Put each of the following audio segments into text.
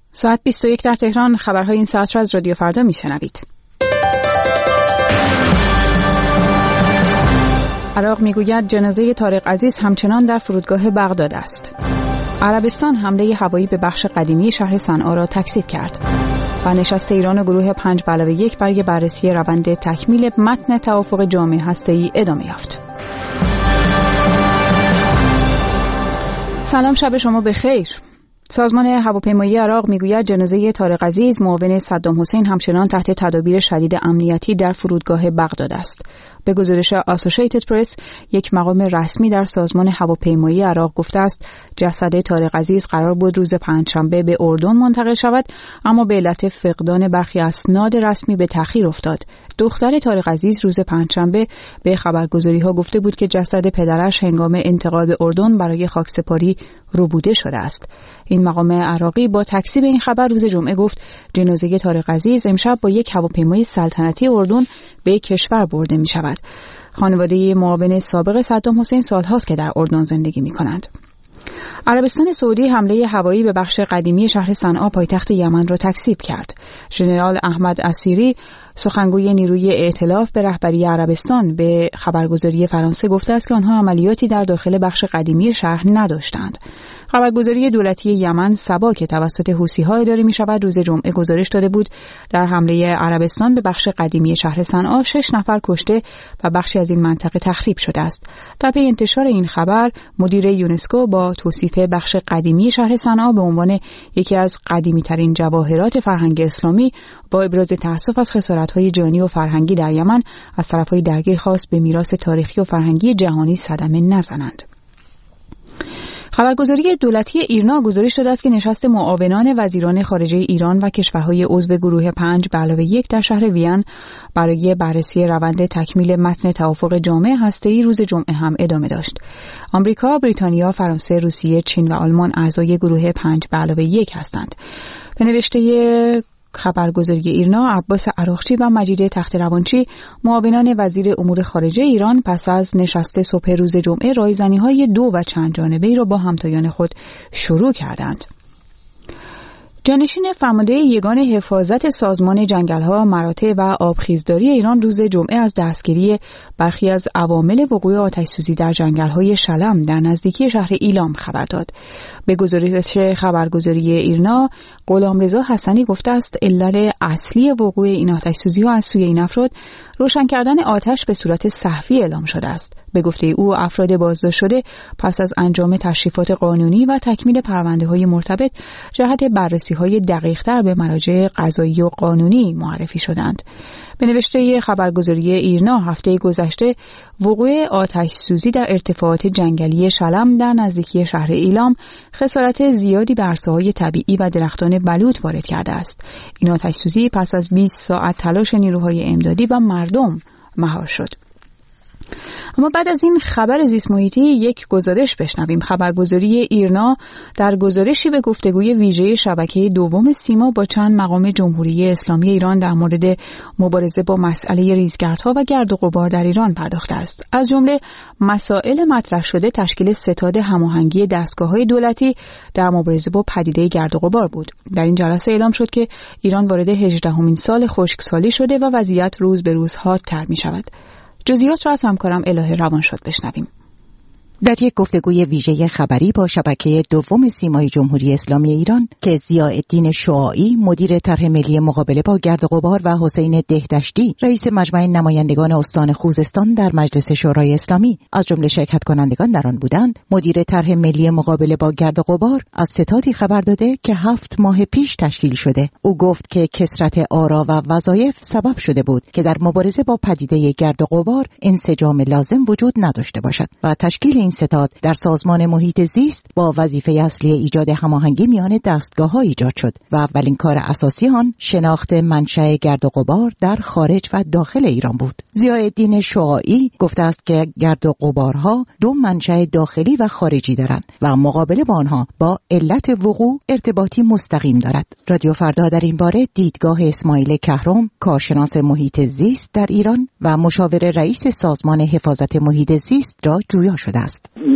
ساعت 21 در تهران. خبرهای این ساعت را از رادیو فردا میشنوید. عراق میگوید جنازه طارق عزیز همچنان در فرودگاه بغداد است. عربستان حمله هوایی به بخش قدیمی شهر صنعا را تکذیب کرد. و نشست ایران و گروه 5+1 برای بررسی روند تکمیل متن توافق جامع هسته‌ای ادامه یافت. سلام، شب شما بخیر. سازمان هواپیمایی عراق میگوید جنازه طارق عزیز معاون صدام حسین همچنان تحت تدابیر شدید امنیتی در فرودگاه بغداد است. به گزارش آسوشیتد پرس، یک مقام رسمی در سازمان هواپیمایی عراق گفته است جسد طارق عزیز قرار بود روز پنجشنبه به اردن منتقل شود، اما به علت فقدان برخی اسناد رسمی به تأخیر افتاد. دختر طارق عزیز روز پنجشنبه به خبرگزاری‌ها گفته بود که جسد پدرش هنگام انتقال به اردن برای خاکسپاری ربوده شده است. این مقام عراقی با تکذیب این خبر روز جمعه گفت جنازه طارق عزیز امشب با یک هواپیمای سلطنتی اردن به کشور برده می شود. خانواده معاون سابق صدام حسین سالهاست که در اردن زندگی می کنند. عربستان سعودی حمله هوایی به بخش قدیمی شهر صنعا پایتخت یمن را تکذیب کرد. ژنرال احمد اسیری، سخنگوی نیروی ائتلاف به رهبری عربستان، به خبرگزاری فرانسه گفته است که آنها عملیاتی در داخل بخش قدیمی شهر نداشتند. خبرگزاری دولتی یمن سبا که توسط حوثی‌ها اداره می‌شود روز جمعه گزارش داده بود در حمله عربستان به بخش قدیمی شهر صنعا 6 نفر کشته و بخشی از این منطقه تخریب شده است. در پی انتشار این خبر، مدیر یونسکو با توصیف بخش قدیمی شهر صنعا به عنوان یکی از قدیمی‌ترین جواهرات فرهنگ اسلامی با ابراز تأسف از خسارت‌های جانی و فرهنگی در یمن از طرف‌های درگیر خواست به میراث تاریخی و فرهنگی جهانی صدمه نزنند. خبرگزاری دولتی ایرنا گزارش داده است که نشست معاونان وزیران خارجه ایران و کشورهای عضو گروه 5+1 در شهر وین برای بررسی روند تکمیل متن توافق جامع هسته‌ای روز جمعه هم ادامه داشت. آمریکا، بریتانیا، فرانسه، روسیه، چین و آلمان اعضای گروه 5+1 هستند. به نوشته خبرگزاری ایرنا، عباس عراقچی و مجید تخت‌روانچی، معاونان وزیر امور خارجه ایران، پس از نشست صبح روز جمعه رایزنی‌های دو و چند جانبه‌ای را با همتایان خود شروع کردند. جانشین فرمانده یگان حفاظت سازمان جنگل‌ها، مراتع و آبخیزداری ایران روز جمعه از دستگیری برخی از عوامل وقوع آتش‌سوزی در جنگل‌های شلم در نزدیکی شهر ایلام خبر داد. به گزارش خبرگزاری ایرنا، غلامرضا حسنی گفته است علت اصلی وقوع این آتش‌سوزی‌ها از سوی این افراد روشن کردن آتش به صورت سه‌وی اعلام شده است. به گفته او، افراد بازداشت شده پس از انجام تشریفات قانونی و تکمیل پرونده‌های مرتبط جهت بررسی‌های دقیق‌تر به مراجع قضایی و قانونی معرفی شدند. به نوشته خبرگزاری ایرنا، هفته گذشته وقوع آتش‌سوزی در ارتفاعات جنگلی شلم در نزدیکی شهر ایلام خسارت زیادی به عرصه‌های طبیعی و درختان بلوط وارد کرده است. این آتش‌سوزی پس از 20 ساعت تلاش نیروهای امدادی و مردم مهار شد. اما بعد از این خبر زیست محیطی یک گزارش بشنویم. خبرگزاری ایرنا در گزارشی به گفتگوی ویژه شبکه دوم سیما با چند مقام جمهوری اسلامی ایران در مورد مبارزه با مسئله ریزگردها و گرد و غبار در ایران پرداخته است. از جمله مسائل مطرح شده تشکیل ستاد هماهنگی دستگاه‌های دولتی در مبارزه با پدیده گرد و غبار بود. در این جلسه اعلام شد که ایران وارد 18مین سال خشکسالی شده و وضعیت روز به روز حادتر می‌شود. جزئیات را از همکارم الهه روانشاد بشنویم. در یک گفتگوی ویژه خبری با شبکه دوم سیمای جمهوری اسلامی ایران که ضیاءالدین شعاعی مدیر طرح ملی مقابله با گرد و غبار و حسین دهدشتی رئیس مجمع نمایندگان استان خوزستان در مجلس شورای اسلامی از جمله شرکت کنندگان در آن بودند، مدیر طرح ملی مقابله با گرد و غبار از ستادی خبر داده که 7 ماه پیش تشکیل شده. او گفت که کثرت آرا و وظایف سبب شده بود که در مبارزه با پدیده گرد و غبار انسجام لازم وجود نداشته باشد و تشکیل این ستاد در سازمان محیط زیست با وظیفه اصلی ایجاد هماهنگی میان دستگاه‌ها ایجاد شد و اولین کار اساسی آن شناخت منشأ گرد و غبار در خارج و داخل ایران بود. ضیاءالدین شعاعی گفته است که گرد و غبارها 2 منشأ داخلی و خارجی دارند و مقابله با آنها با علت وقوع ارتباطی مستقیم دارد. رادیو فردا در این باره دیدگاه اسماعیل کهرم، کارشناس محیط زیست در ایران و مشاور رئیس سازمان حفاظت محیط زیست را جویا شده است.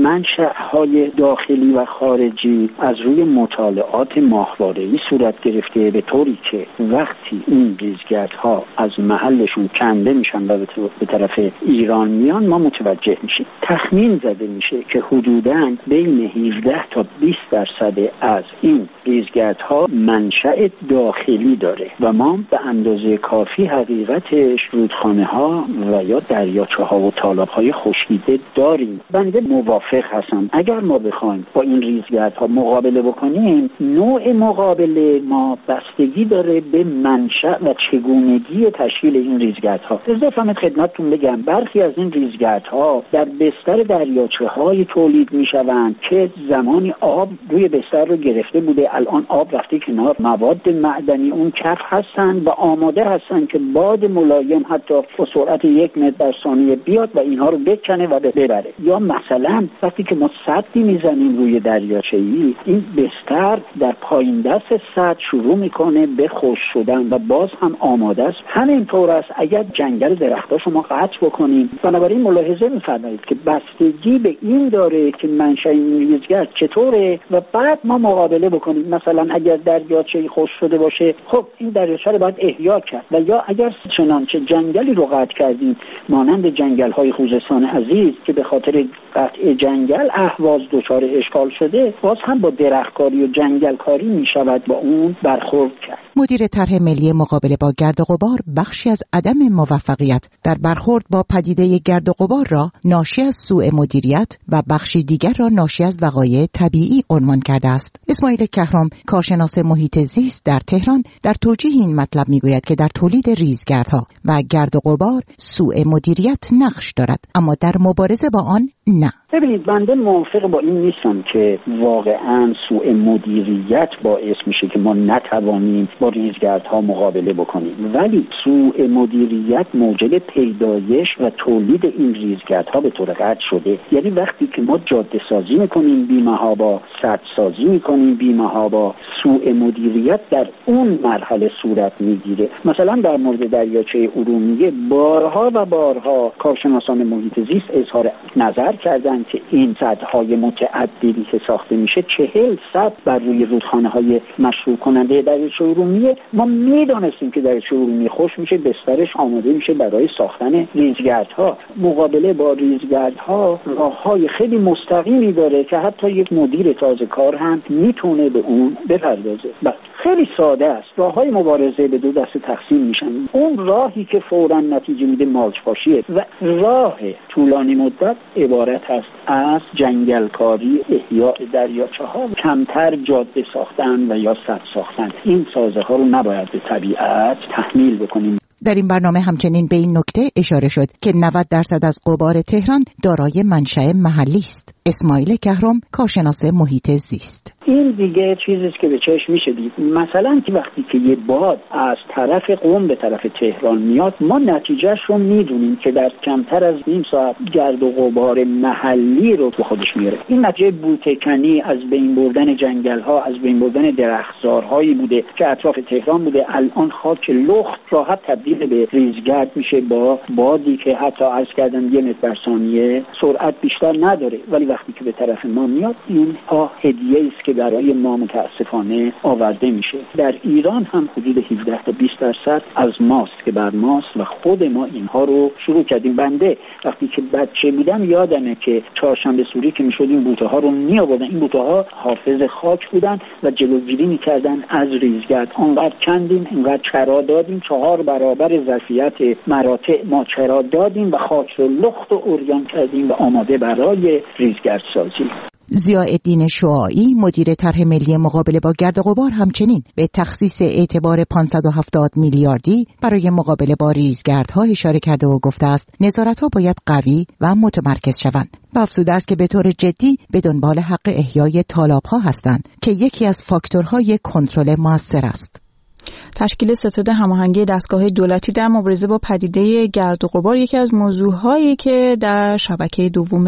منشأهای داخلی و خارجی از روی مطالعات ماهواره‌ای صورت گرفته، به طوری که وقتی این ریزگردها از محلشون کنده میشن و به طرف ایران میان ما متوجه میشیم. تخمین زده میشه که حدوداً بین 17 تا 20% از این ریزگردها منشأ داخلی داره و ما به اندازه کافی حقیقتش رودخانه‌ها و یا دریاچه‌ها و تالاب‌های خشکیده داریم. بنده موافق هستم اگر ما بخوایم با این ریزگردها مقابله بکنیم، نوع مقابله ما بستگی داره به منشأ و چگونگی تشکیل این ریزگردها. اضافه خدمتتون بگم برخی از این ریزگردها در بستر دریاچه‌های تولید میشوند که زمانی آب روی بستر رو گرفته بوده، الان آب رفته کنار، مواد معدنی اون کف هستن و آماده هستن که باد ملایم حتی با سرعت 1 متر در ثانیه بیاد و اینها رو بکنه و ببره. یا مثلا وقتی که ما سدی میزنیم روی دریاچه‌ای، این بستر در پایین دست سد شروع میکنه به خشک شدن و باز هم آماده است. همینطور است اگر جنگل درخت‌ها شما قطع بکنیم. بنابراین ملاحظه می‌فرمایید که بستگی به این داره که منشأ این ریزگرد چطوره و بعد ما مقابله بکنیم. مثلا اگر دریاچه‌ای خشک شده باشه، خب این دریاچه رو باید احیا کرد. و یا اگر چنانچه جنگلی رو قطع کردیم مانند جنگل‌های خوزستان عزیز که به خاطر قطع جنگل اهواز دچار اشکال شده، باز هم با درختکاری و جنگلکاری می‌شود با اون برخورد کرد. مدیر طرح ملی مقابله با گرد و غبار بخشی از عدم موفقیت در برخورد با پدیده گرد و غبار را ناشی از سوء مدیریت و بخشی دیگر را ناشی از وقایع طبیعی عنوان کرده است. اسماعیل کهرام، کارشناس محیط زیست در تهران، در توجیه این مطلب میگوید که در تولید ریزگردها و گرد و غبار سوء مدیریت نقش دارد، اما در مبارزه با آن نه. ببینید بنده موافق با این نیستم که واقعا سوء مدیریت باعث میشه که ما نتوانیم با ریزگردها مقابله بکنیم، ولی سوء مدیریت موجب پیدایش و تولید این ریزگردها به طور قطع شده. یعنی وقتی که ما جاده سازی میکنیم بی‌محابا، سد سازی میکنیم بی‌محابا، سوء مدیریت در اون مرحله صورت میگیره. مثلا در مورد دریاچه ارومیه بارها و بارها کارشناسان محیط زیست اظهار نظر کردن که این سدهای متعددی که ساخته میشه 40 سد بر روی رودخانه‌های مشروع کننده دریاچه ارومیه، ما میدونستیم که دریاچه ارومیه خشک میشه، بسترش آماده میشه برای ساختن ریزگردها. مقابله با ریزگردها راههای خیلی مستقیمی داره که حتی یک مدیر تازه کار هم میتونه به اون بپردازه. خیلی ساده است. راههای مبارزه به دو دسته تقسیم میشن. اون راهی که فوراً نتیجه میده مالچ‌پاشیه و راه طولانی مدت عبارت است از جنگلکاری، احیاء دریاچه‌ها، کمتر جاده ساختن و یا سد ساختن. این سازه ها رو نباید به طبیعت تحمیل بکنیم. در این برنامه همچنین به این نکته اشاره شد که 90% از غبار تهران دارای منشأ محلی است. اسماعیل کهرام، کارشناس محیط زیست. این دیگه چیزیست که به چشم میشه دید. مثلا که وقتی که یه باد از طرف قم به طرف تهران میاد، ما نتیجهش رو میدونیم که در کمتر از نیم ساعت گرد و غبار محلی رو به خودش میاره. این نتیجه بوته‌کنی، از بین بردن جنگل‌ها، از بین بردن درختزارهایی بوده که اطراف تهران بوده. الان خاک لخت راحت تبدیل به ریزگرد میشه با بادی که حتی عرض کردم 1 متر بر ثانیه سرعت بیشتر نداره، ولی وقتی که به طرف ما میاد این هدیه است که برای ما متاسفانه آورده میشه. در ایران هم حدود 17 تا 20% از ماست که بر ماست و خود ما اینها رو شروع کردیم. بنده وقتی که بچه بودم یادمه که چهارشنبه سوری که میشد این بوته ها رو می آوردن. این بوته ها حافظ خاک بودن و جلوگیری میکردن از ریزگرد. آنقدر کندیم، اینقدر چرا دادیم، 4 برابر ظرفیت مراتع ما چرا دادیم و خاک رو لخت و عریان کردیم و آماده برای ریزگرد سازی. ضیاءالدین شعاعی، مدیر طرح ملی مقابله با گرد و غبار، همچنین به تخصیص اعتبار 570 میلیاردی برای مقابله با ریزگردها اشاره کرده و گفته است نظارت‌ها باید قوی و متمرکز شوند. و افزوده است که به طور جدی به دنبال حق احیای تالاب‌ها هستند که یکی از فاکتورهای کنترل موثر است. تشکیل ستاد هماهنگی دستگاه دولتی در مبارزه با پدیده گرد و غبار یکی از موضوعهایی که در شبکه دوم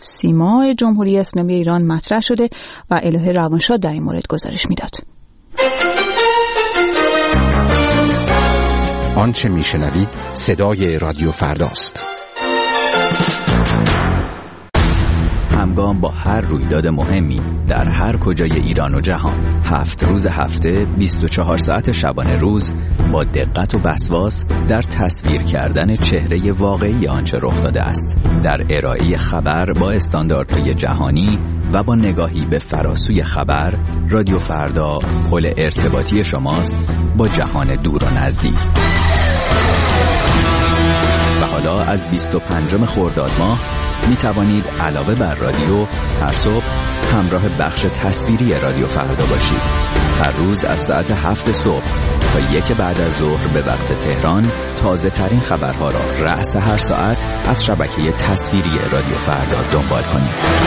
سیما جمهوری اسلامی ایران مطرح شده و الهه روانشاد در این مورد گزارش میداد. آنچه میشنوید صدای رادیو فرداست. همگام با هر رویداد مهمی در هر کجای ایران و جهان. 7 روز هفته 24 ساعت شبانه روز با دقت و وسواس در تصویر کردن چهره واقعی آنچه رخ داده است، در ارائه خبر با استانداردهای جهانی و با نگاهی به فراسوی خبر. رادیو فردا پل ارتباطی شماست با جهان دور و نزدیک. و حالا از 25 خرداد ماه می توانید علاوه بر رادیو هر صبح همراه بخش تصویری رادیو فردا باشید. هر روز از ساعت 7 صبح تا 1 بعد از ظهر به وقت تهران تازه ترین خبرها را رأس هر ساعت از شبکه تصویری رادیو فردا دنبال کنید.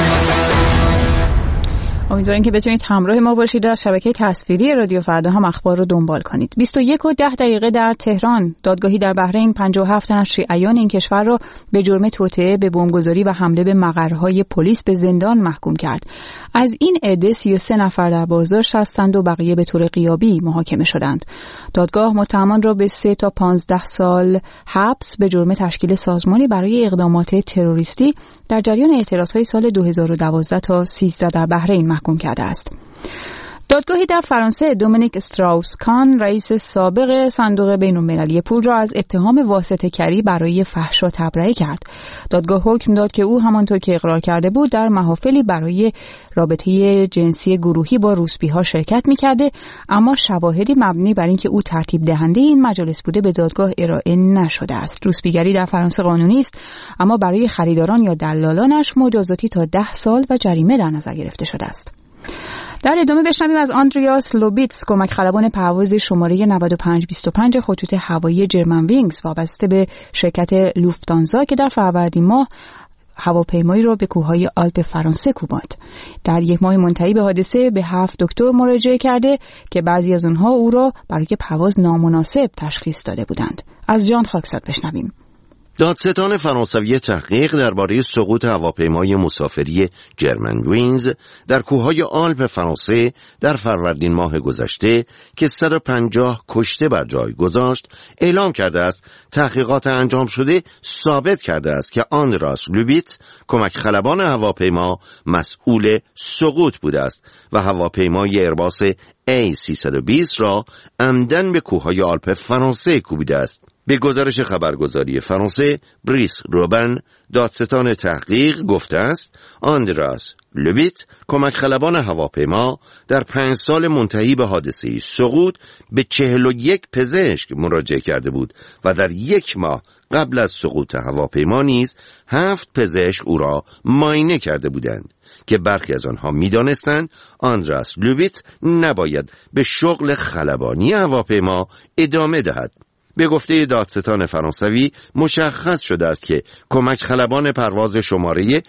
امیدواریم که بتونید همراه ما باشید در شبکه تصویری رادیو فردا هم اخبار رو دنبال کنید. 21:10 در تهران دادگاهی در بحرین 57 تن از شیعیان این کشور را به جرم توطئه به بمبگذاری و حمله به مقرهای پلیس به زندان محکوم کرد. از این عده 33 نفر در بازداشت هستند و بقیه به طور غیابی محاکمه شدند. دادگاه متهمان را به 3 تا 15 سال حبس به جرم تشکیل سازمانی برای اقدامات تروریستی در جریان اعتراضهای سال 2012 تا 13 در بحرین محکوم کرده است. دادگاهی در فرانسه دومینیک استراوس کان رئیس سابق صندوق بین‌المللی پول را از اتهام واسطه‌گری برای فحشا تبرئه کرد. دادگاه حکم داد که او همانطور که اقرار کرده بود در محافلی برای رابطه جنسی گروهی با روسپی‌ها شرکت می‌کرده، اما شواهدی مبنی بر اینکه او ترتیب دهنده این مجالس بوده به دادگاه ارائه نشده است. روسپیگری در فرانسه قانونی است، اما برای خریداران یا دلالانش مجازاتی تا 10 سال و جریمه در نظر گرفته شده است. در ادامه بشنویم از آندریاس لوبیتس، کمک خلبان پرواز شماره 9525 خطوط هوایی جرمن وینگز وابسته به شرکت لوفتانزا که در فروردین ماه هواپیمایی را به کوههای آلپ فرانسه کوباند. در یک ماه منتهی به حادثه به 7 دکتر مراجعه کرده که بعضی از آنها او را برای پرواز نامناسب تشخیص داده بودند. از جان خاکساد بشنویم. دادستان فرانسوی تحقیق درباره سقوط هواپیمای مسافری جرمن وینز در کوههای آلپ فرانسه در فروردین ماه گذشته که 150 کشته بر جای گذاشت اعلام کرده است تحقیقات انجام شده ثابت کرده است که آندراس لوبیت، کمک خلبان هواپیما، مسئول سقوط بوده است و هواپیمای ایرباس A320 را عمدن به کوههای آلپ فرانسه کوبیده است. به گزارش خبرگزاری فرانسه، بریس روبن، دادستان تحقیق گفته است آندراس لوبیت، کمک خلبان هواپیما، در 5 سال منتهی به حادثه سقوط به 41 پزشک مراجعه کرده بود و در 1 ماه قبل از سقوط هواپیما نیز 7 پزشک او را معاینه کرده بودند که برخی از آنها می‌دانستند آندراس لوبیت نباید به شغل خلبانی هواپیما ادامه دهد. به گفته دادستان فرانسوی مشخص شده است که کمک خلبان پرواز شماره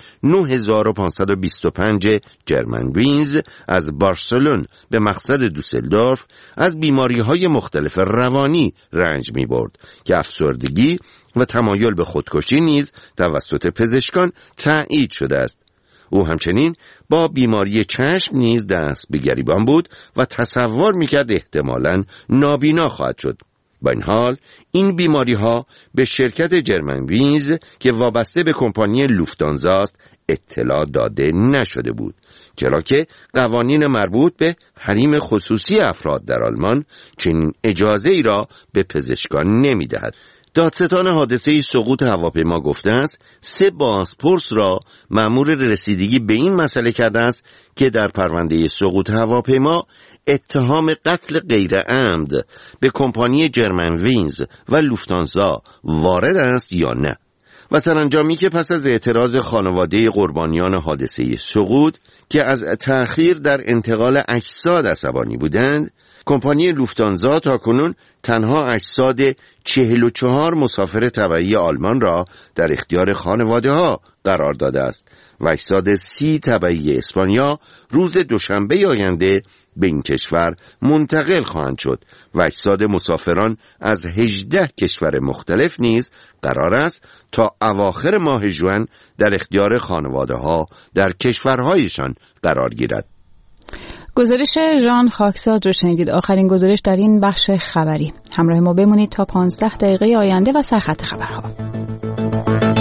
9525 جرمن وینز از بارسلون به مقصد دوسلدورف از بیماری‌های مختلف روانی رنج می‌برد که افسردگی و تمایل به خودکشی نیز توسط پزشکان تایید شده است. او همچنین با بیماری چشم نیز دست به گریبان بود و تصور می‌کرد احتمالاً نابینا خواهد شد. با این حال این بیماری ها به شرکت جرمن وینز که وابسته به کمپانی لوفتانزا است اطلاع داده نشده بود، چرا که قوانین مربوط به حریم خصوصی افراد در آلمان چنین اجازه ای را به پزشکان نمی دهد. دادستان حادثه سقوط هواپیما گفته است 3 بازپرس را مأمور رسیدگی به این مسئله کرده است که در پرونده سقوط هواپیما اتهام قتل غیر عمد به کمپانی جرمن وینز و لوفتانزا وارد است یا نه. و سرانجامی که پس از اعتراض خانواده قربانیان حادثه سقوط که از تأخیر در انتقال اجساد عصبانی بودند، کمپانی لوفتانزا تاکنون تنها اجساد 44 مسافر تبعی آلمان را در اختیار خانواده ها قرار داده است و اجساد 30 تبعی اسپانیا روز دوشنبه آینده به این کشور منتقل خواهند شد و اجساد مسافران از 18 کشور مختلف نیز قرار است تا اواخر ماه ژوئن در اختیار خانواده ها در کشورهایشان قرار گیرد. گزارش ژان خاکساد رو شنیدید. آخرین گزارش در این بخش خبری. همراه ما بمونید تا 15 دقیقه آینده و سرخط خبرها.